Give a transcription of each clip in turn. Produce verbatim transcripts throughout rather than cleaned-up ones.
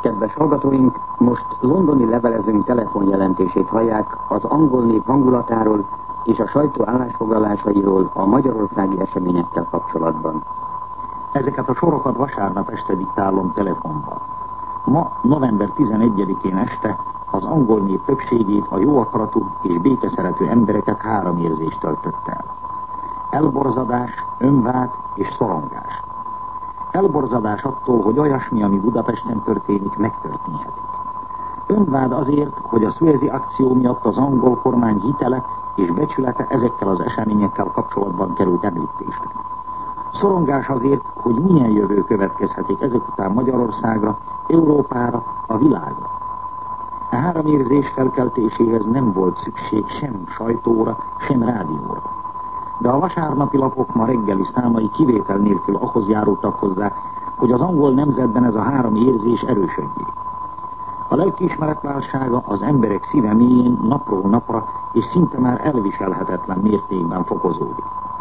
Kedves hallgatóink, most londoni levelezőnk telefonjelentését hallják az angol nép hangulatáról és a sajtó állásfoglalásairól a magyarországi eseményekkel kapcsolatban. Ezeket a sorokat vasárnap este diktálom telefonban. Ma, november tizenegyedikén este az angol nép többségét, a jó akaratú és békeszerető embereket három érzés töltött el. Elborzadás, önvád és szorongás. Elborzadás attól, hogy olyasmi, ami Budapesten történik, megtörténhetik. Önvád azért, hogy a Suezi akció miatt az angol kormány hitele és becsülete ezekkel az eseményekkel kapcsolatban került említésre. Szorongás azért, hogy milyen jövő következhetik ezek után Magyarországra, Európára, a világra. A három érzés felkeltéséhez nem volt szükség sem sajtóra, sem rádióra. De a vasárnapi lapok ma reggeli számai kivétel nélkül ahhoz járultak hozzá, hogy az angol nemzetben ez a három érzés erősödjék. A lelkiismeretválsága az emberek szíve mélyén napról napra és szinte már elviselhetetlen mértékben fokozódik.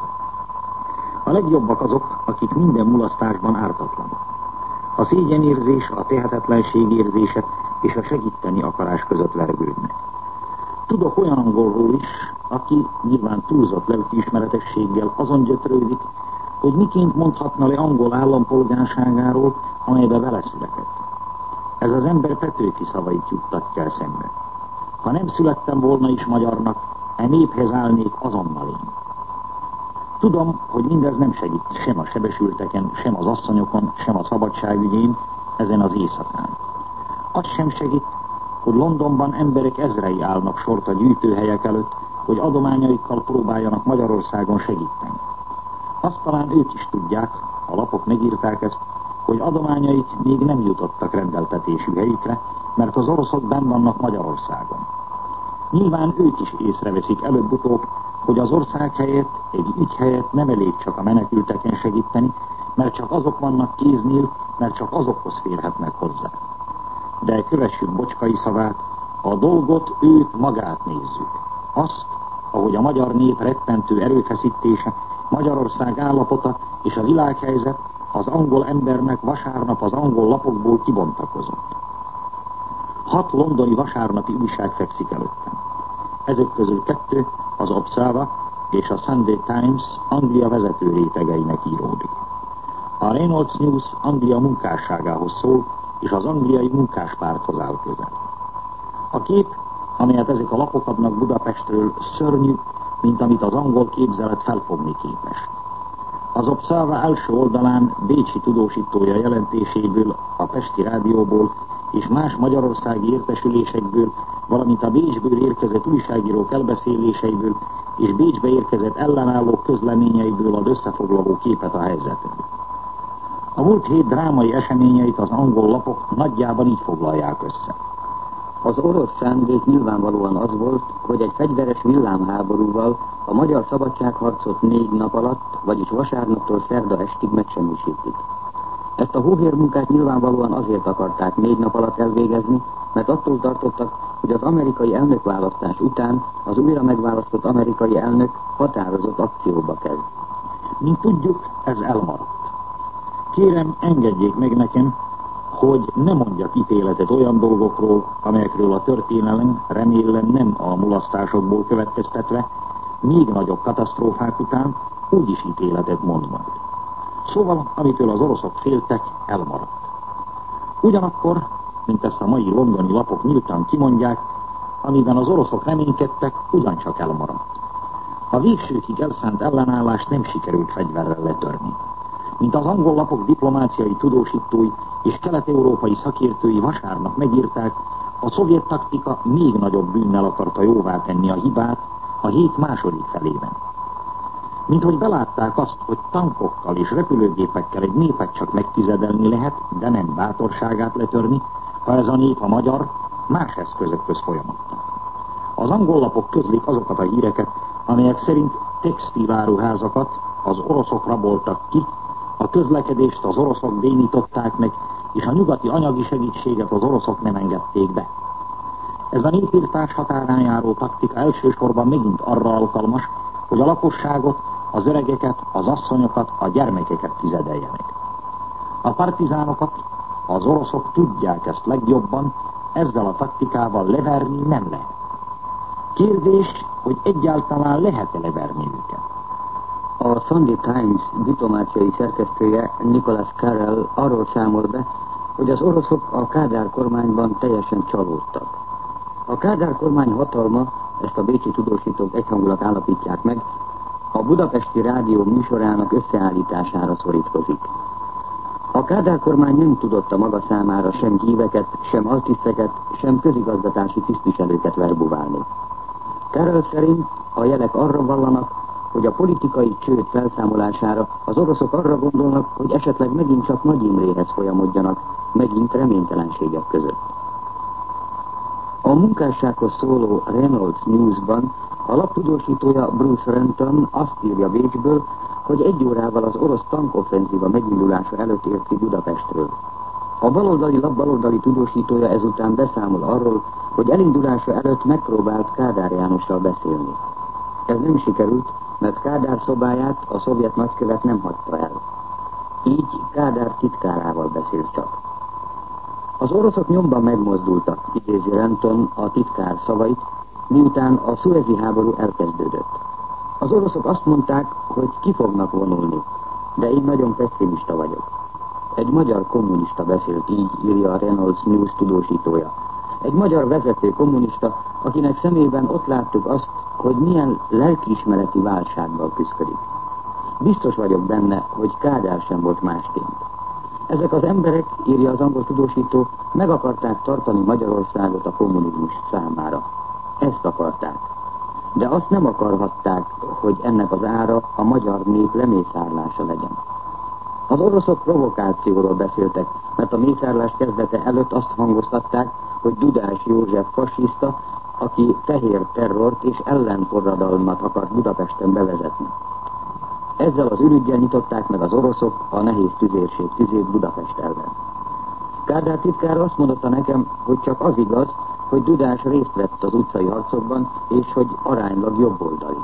A legjobbak azok, akik minden mulasztásban ártatlanok. A szégyenérzés, a tehetetlenség érzése és a segíteni akarás között vergődnek. Tudok olyan angolról is, aki nyilván túlzott lelkiismeretességgel azon gyötrődik, hogy miként mondhatna le angol állampolgárságáról, amelybe beleszületett. Ez az ember Petőfi szavait juttatja eszembe. Ha nem születtem volna is magyarnak, e néphez állnék azonnal én. Tudom, hogy mindez nem segít sem a sebesülteken, sem az asszonyokon, sem a szabadságügyén, ezen az éjszakán. Az sem segít, hogy Londonban emberek ezrei állnak sort a gyűjtőhelyek előtt, hogy adományaikkal próbáljanak Magyarországon segíteni. Azt talán ők is tudják, a lapok megírták ezt, hogy adományaik még nem jutottak rendeltetésű helyükre, mert az oroszok benn vannak Magyarországon. Nyilván ők is észreveszik előbb-utóbb, hogy az ország helyett, egy ügy helyett nem elég csak a menekülteken segíteni, mert csak azok vannak kéznél, mert csak azokhoz férhetnek hozzá. De kövessük Bocskai szavát, a dolgot, őt, magát nézzük. Azt, ahogy a magyar nép rettentő erőfeszítése, Magyarország állapota és a világhelyzet az angol embernek vasárnap az angol lapokból kibontakozott. Hat londoni vasárnapi újság fekszik előttem. Ezek közül kettő, az Observer és a Sunday Times Anglia vezető rétegeinek íródik. A Reynolds News Anglia munkásságához szól, és az angliai munkáspárthoz áll közel. A kép, amelyet ezek a lapok adnak Budapestről, szörnyű, mint amit az angol képzelet felfogni képes. Az Observer első oldalán bécsi tudósítója jelentéséből, a Pesti Rádióból és más magyarországi értesülésekből, valamint a Bécsből érkezett újságírók elbeszéléseiből és Bécsbe érkezett ellenállók közleményeiből ad összefoglaló képet a helyzetről. A múlt hét drámai eseményeit az angol lapok nagyjában így foglalják össze. Az orosz szándék nyilvánvalóan az volt, hogy egy fegyveres villámháborúval a magyar szabadságharcot négy nap alatt, vagyis vasárnaptól szerda estig megsemmisítik. Ezt a hóhér munkát nyilvánvalóan azért akarták négy nap alatt elvégezni, mert attól tartottak, hogy az amerikai elnökválasztás után az újra megválasztott amerikai elnök határozott akcióba kezd. Mint tudjuk, ez elmaradt. Kérem, engedjék meg nekem, hogy ne mondjak ítéletet olyan dolgokról, amelyekről a történelem remélem nem a mulasztásokból következtetve, még nagyobb katasztrófák után úgyis ítéletet mond majd. Szóval, amitől az oroszok féltek, elmaradt. Ugyanakkor, mint ezt a mai londoni lapok nyíltan kimondják, amiben az oroszok reménykedtek, ugyancsak elmaradt. A végsőkig elszánt ellenállást nem sikerült fegyverrel letörni. Mint az angol lapok diplomáciai tudósítói és kelet-európai szakértői vasárnap megírták, a szovjet taktika még nagyobb bűnnel akarta jóvá tenni a hibát a hét második felében. Mint hogy belátták azt, hogy tankokkal és repülőgépekkel egy népet csak megtizedelni lehet, de nem bátorságát letörni, ha ez a nép a magyar, más eszközökhöz folyamodtak. Az angol lapok közlik azokat a híreket, amelyek szerint textiláruházakat az oroszok raboltak ki, a közlekedést az oroszok bénították meg, és a nyugati anyagi segítséget az oroszok nem engedték be. Ez a népírtás határán járó taktika elsősorban megint arra alkalmas, hogy a lakosságot, az öregeket, az asszonyokat, a gyermekeket tizedeljenek. A partizánokat, Az oroszok tudják ezt legjobban, ezzel a taktikával leverni nem lehet. Kérdés, hogy egyáltalán lehet-e leverni őket? A Sunday Times diplomáciai szerkesztője Nicholas Carroll arról számol be, hogy az oroszok a Kádár kormányban teljesen csalódtak. A Kádár kormány hatalma, ezt a bécsi tudósítók egyhangulag állapítják meg, a budapesti rádió műsorának összeállítására szorítkozik. A Kádár kormány nem tudott a maga számára sem híveket, sem altiszteket, sem közigazgatási tisztviselőket verbuválni. Carroll szerint a jelek arra vallanak, hogy a politikai csőd felszámolására az oroszok arra gondolnak, hogy esetleg megint csak Nagy Imréhez folyamodjanak, megint reménytelenségek között. A munkássághoz szóló Reynolds Newsban a lap tudósítója Bruce Renton azt írja Bécsből, hogy egy órával az orosz tankoffenzíva megindulása előtt ért ki Budapestről. A baloldali lap baloldali tudósítója ezután beszámol arról, hogy elindulása előtt megpróbált Kádár Jánossal beszélni. Ez nem sikerült, mert Kádár szobáját a szovjet nagykövet nem hagyta el. Így Kádár titkárával beszélt csak. Az oroszok nyomban megmozdultak, idézi Renton a titkár szavait, miután a szuezi háború elkezdődött. Az oroszok azt mondták, hogy ki fognak vonulni, de én nagyon pessimista vagyok. Egy magyar kommunista beszélt így, írja a Reynolds News tudósítója. Egy magyar vezető kommunista, akinek szemében ott láttuk azt, hogy milyen lelkiismereti válsággal küszködik. Biztos vagyok benne, hogy Kádár sem volt másként. Ezek az emberek, írja az angol tudósító, meg akarták tartani Magyarországot a kommunizmus számára. Ezt akarták. De azt nem akarhatták, hogy ennek az ára a magyar nép lemészárlása legyen. Az oroszok provokációról beszéltek, mert a mészárlás kezdete előtt azt hangoztatták, hogy Dudás József fasiszta, aki fehér terrort és ellenforradalmat akart Budapesten bevezetni. Ezzel az ürüggyel nyitották meg az oroszok a nehéz tüzérség tüzét Budapest ellen. Kádár titkár azt mondotta nekem, hogy csak az igaz, hogy Dudás részt vett az utcai harcokban, és hogy aránylag jobboldali.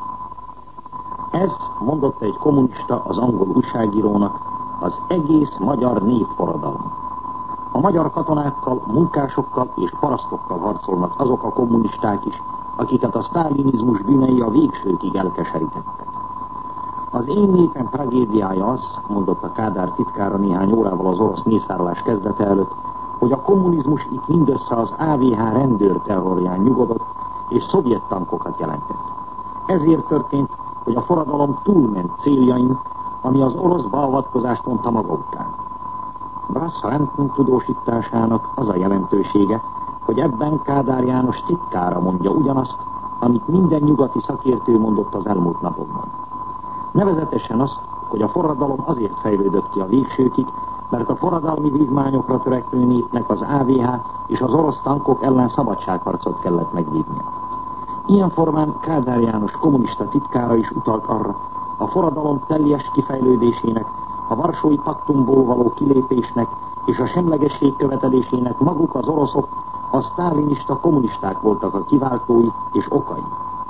Ez, mondotta egy kommunista az angol újságírónak, az egész magyar népforradalom. A magyar katonákkal, munkásokkal és parasztokkal harcolnak azok a kommunisták is, akiket a sztálinizmus bűnei a végsőkig elkeserítettek. Az én népem tragédiája az, mondotta Kádár titkára néhány órával az orosz mészárlás kezdete előtt, hogy a kommunizmus itt mindössze az á vé há rendőrterrorján nyugodott és szovjet tankokat jelentett. Ezért történt, hogy a forradalom túlment céljain, ami az orosz beavatkozást mondta maga után. Brass Renton tudósításának az a jelentősége, hogy ebben Kádár János titkára mondja ugyanazt, amit minden nyugati szakértő mondott az elmúlt napokban. Nevezetesen azt, hogy a forradalom azért fejlődött ki a végsőkig, mert a forradalmi vívmányokra törekvő népnek az á vé há és az orosz tankok ellen szabadságharcot kellett megvívnia. Ilyen formán Kádár János kommunista titkára is utalt arra, a forradalom teljes kifejlődésének, a Varsói Paktumból való kilépésnek és a semlegesség követelésének maguk az oroszok, a sztálinista kommunisták voltak a kiváltói és okai.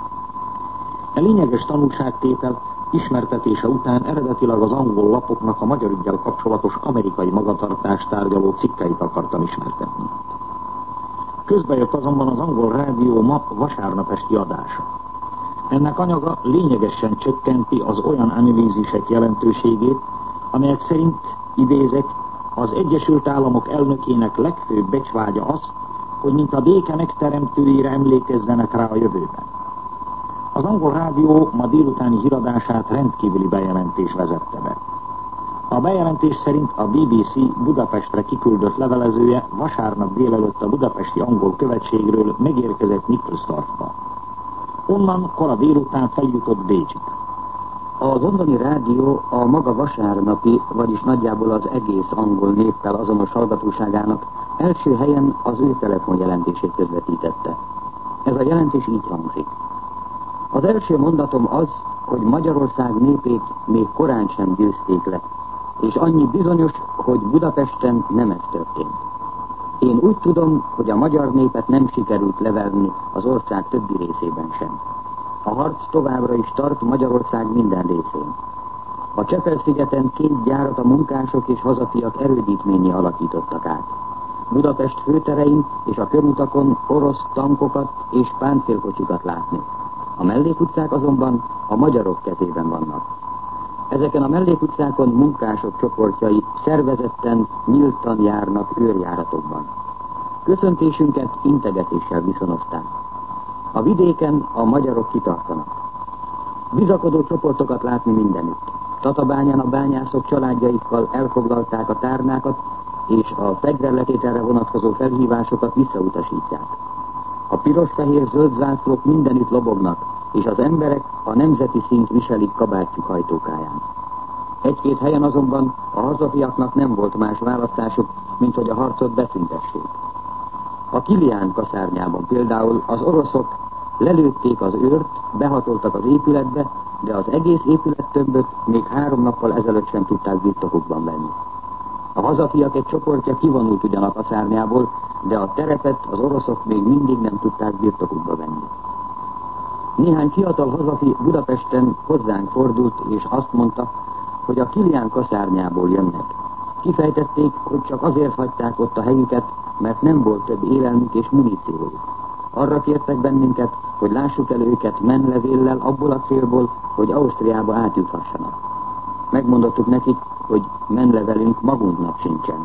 A lényeges tanulságtétel ismertetése után eredetileg az angol lapoknak a magyar üggyel kapcsolatos amerikai magatartást tárgyaló cikkeit akartam ismertetni. Közbejött azonban az angol rádió ma vasárnap esti adása. Ennek anyaga lényegesen csökkenti az olyan analízisek jelentőségét, amelyek szerint, idézek, az Egyesült Államok elnökének legfőbb becsvágya az, hogy mint a béke megteremtőjére emlékezzenek rá a jövőben. Az angol rádió ma délutáni híradását rendkívüli bejelentés vezette be. A bejelentés szerint a bé bé cé Budapestre kiküldött levelezője vasárnap délelőtt a budapesti angol követségről megérkezett Nikolsdorfba. Onnan kora délután feljutott Bécsbe. A londoni rádió a maga vasárnapi, vagyis nagyjából az egész angol néppel azonos hallgatóságának első helyen az ő telefonjelentését közvetítette. Ez a jelentés így hangzik. Az első mondatom az, hogy Magyarország népét még korán sem győzték le, és annyi bizonyos, hogy Budapesten nem ez történt. Én úgy tudom, hogy a magyar népet nem sikerült leverni az ország többi részében sem. A harc továbbra is tart Magyarország minden részén. A Csepel-szigeten két gyárat a munkások és hazafiak erődítményé alakítottak át. Budapest főterein és a körutakon orosz tankokat és páncélkocsikat látni. A mellékutcák azonban a magyarok kezében vannak. Ezeken a mellékutcákon munkások csoportjai szervezetten, nyíltan járnak őrjáratokban. Köszöntésünket integetéssel viszonozták. A vidéken a magyarok kitartanak. Bizakodó csoportokat látni mindenütt. Tatabányán a bányászok családjaikkal elfoglalták a tárnákat, és a fegyverletételre vonatkozó felhívásokat visszautasítják. A piros-fehér-zöld zászlók mindenütt lobognak, és az emberek a nemzeti színt viselik kabátjuk hajtókáján. Egy-két helyen azonban a hazafiaknak nem volt más választásuk, mint hogy a harcot beszüntessék. A Kilián kaszárnyában például az oroszok lelőtték az őrt, behatoltak az épületbe, de az egész épülettömböt még három nappal ezelőtt sem tudták birtokukban venni. A hazafiak egy csoportja kivonult ugyan a kaszárnyából, de a terepet az oroszok még mindig nem tudták birtokukba venni. Néhány fiatal hazafi Budapesten hozzánk fordult, és azt mondta, hogy a Kilián kaszárnyából jönnek. Kifejtették, hogy csak azért hagyták ott a helyüket, mert nem volt több élelmük és muníciójuk. Arra kértek bennünket, hogy lássuk el őket menlevéllel abból a célból, hogy Ausztriába átjuthassanak. Megmondottuk nekik, hogy menlevelünk magunknak sincsen.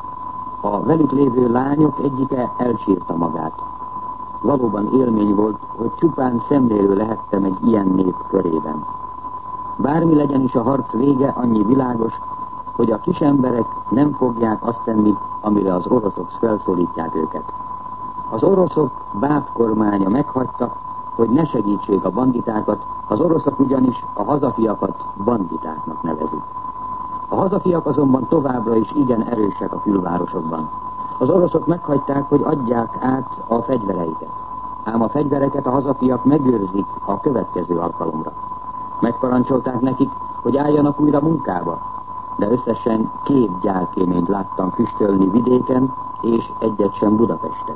A velük lévő lányok egyike elsírta magát. Valóban élmény volt, hogy csupán szemlélő lehettem egy ilyen nép körében. Bármi legyen is a harc vége, annyi világos, hogy a kis emberek nem fogják azt tenni, amire az oroszok felszólítják őket. Az oroszok báb kormánya meghagyta, hogy ne segítsék a banditákat, az oroszok ugyanis a hazafiakat banditáknak nevezik. A hazafiak azonban továbbra is igen erősek a külvárosokban. Az oroszok meghagyták, hogy adják át a fegyvereiket. Ám a fegyvereket a hazafiak megőrzik a következő alkalomra. Megparancsolták nekik, hogy álljanak újra munkába, de összesen két gyárkéményt láttam füstölni vidéken, és egyet sem Budapesten.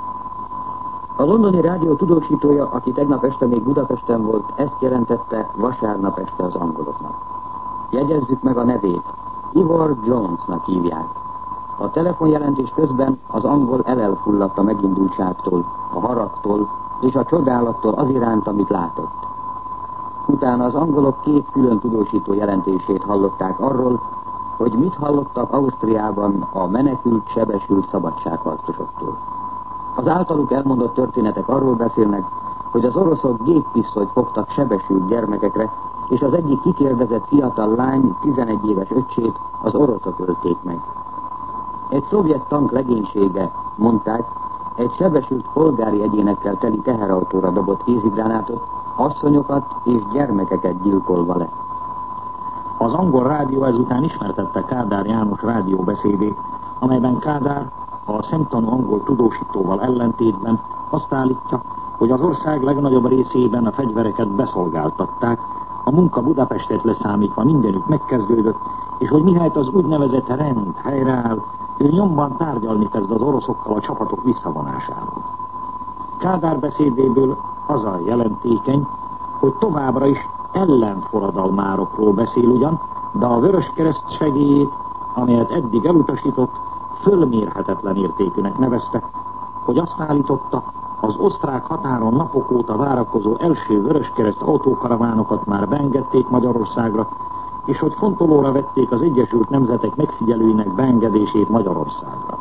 A londoni rádió tudósítója, aki tegnap este még Budapesten volt, ezt jelentette vasárnap este az angoloknak. Jegyezzük meg a nevét, Ivor Jonesnak hívják. A telefonjelentés közben az angol elelfulladt a megindultságtól, a haragtól és a csodálattól az iránt, amit látott. Utána az angolok két külön tudósító jelentését hallották arról, hogy mit hallottak Ausztriában a menekült, sebesült szabadságharcosoktól. Az általuk elmondott történetek arról beszélnek, hogy az oroszok géppisztolyt fogtak sebesült gyermekekre, és az egyik kikérdezett fiatal lány, tizenegy éves öccsét az oroszok ölték meg. Egy szovjet tank legénysége, mondták, egy sebesült polgári egyénekkel teli teherautóra dobott kézigránátot, asszonyokat és gyermekeket gyilkolva le. Az angol rádió ezután ismertette Kádár János rádióbeszédét, amelyben Kádár a szemtanú angol tudósítóval ellentétben azt állítja, hogy az ország legnagyobb részében a fegyvereket beszolgáltatták, a munka Budapestet leszámítva mindenütt megkezdődött, és hogy mihelyt az úgynevezett rend helyreáll, ő nyomban tárgyalni kezd az oroszokkal a csapatok visszavonásáról. Kádár beszédéből az a jelentékeny, hogy továbbra is ellenforradalmárokról beszél ugyan, de a Vöröskereszt segélyét, amelyet eddig elutasított, fölmérhetetlen értékűnek nevezte, hogy azt állította, az osztrák határon napok óta várakozó első Vöröskereszt autókaravánokat már beengedték Magyarországra, és hogy fontolóra vették az Egyesült Nemzetek megfigyelőinek beengedését Magyarországra.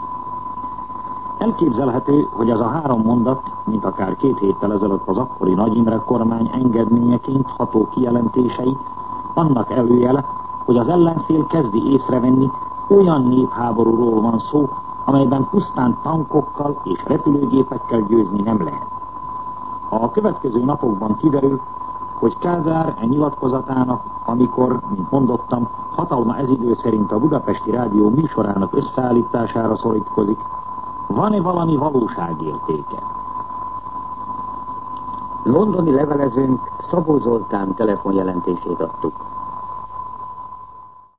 Elképzelhető, hogy ez a három mondat, mint akár két héttel ezelőtt az akkori Nagy Imre kormány engedményeként ható kijelentései, annak előjele, hogy az ellenfél kezdi észrevenni, olyan népháborúról van szó, amelyben pusztán tankokkal és repülőgépekkel győzni nem lehet. A következő napokban kiderül, hogy Kádár e nyilatkozatának, amikor, mint mondottam, hatalma ez idő szerint a Budapesti Rádió műsorának összeállítására szorítkozik, van-e valami valóságértéke? Londoni levelezőnk Szabó Zoltán telefonjelentését adtuk.